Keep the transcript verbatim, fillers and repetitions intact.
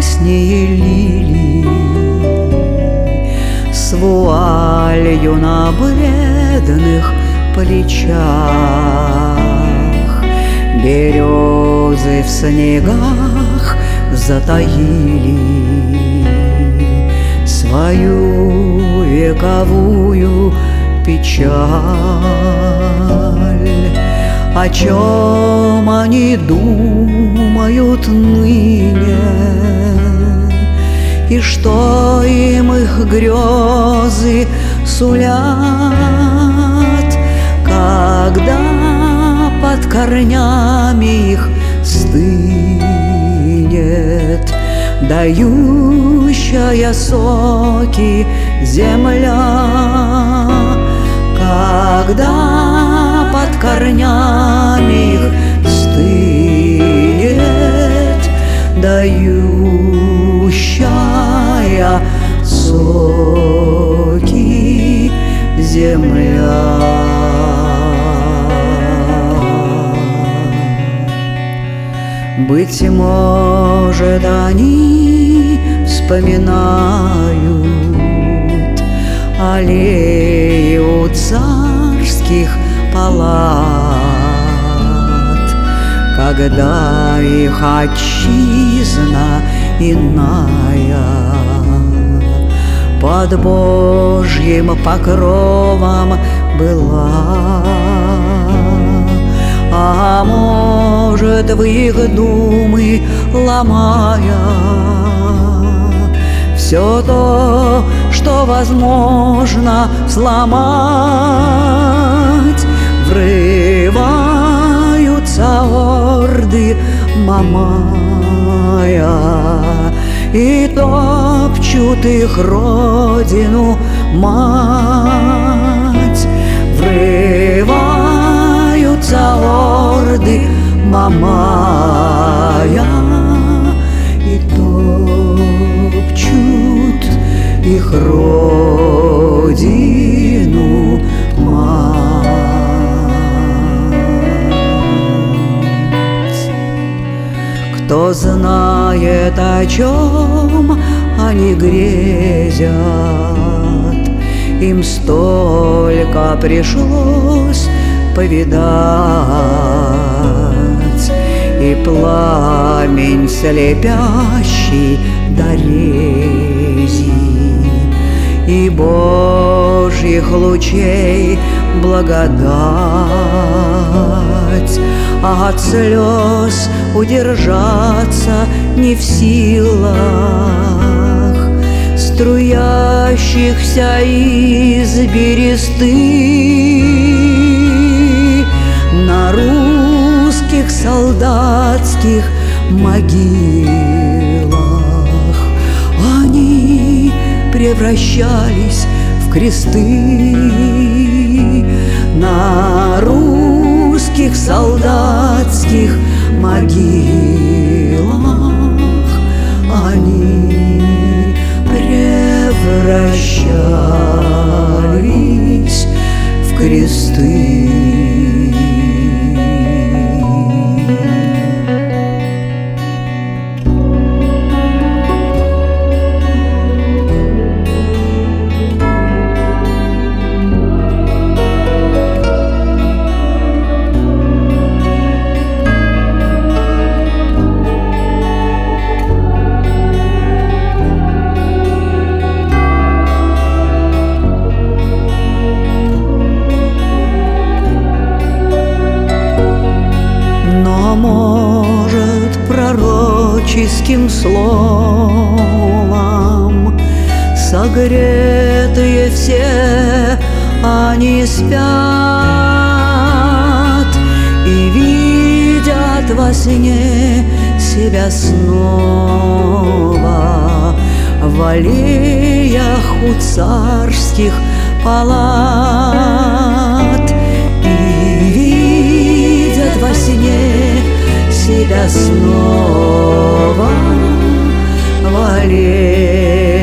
краснее лилий, с вуалью на бледных плечах. Березы в снегах затаили свою вековую печаль. О чем они думают ныне, и что им их грезы сулят, когда под корнями их стынет дающая соки земля, когда под корнями их стынет дающая соки земля. Быть может, они вспоминают аллеи у царских палат, когда их отчизна иная под Божьим покровом была. А может, в их думы ломая все то, что возможно сломать, врываются орды Мамая и топчут их родину мать. Врываются орды Мамая и топчут их родину мать. Кто знает, о чем они грезят, им столько пришлось повидать, и пламень слепящий дорези, и Божьих лучей благодать, а от слез удержаться не в силах, струящихся из бересты на русских солдатских могилах. Они превращались в кресты на русских солдатских могилах. Они превращались в кресты. Может, пророческим словом согретые все они спят и видят во сне себя снова в аллеях у царских палат, и видят во сне себя снова в аллее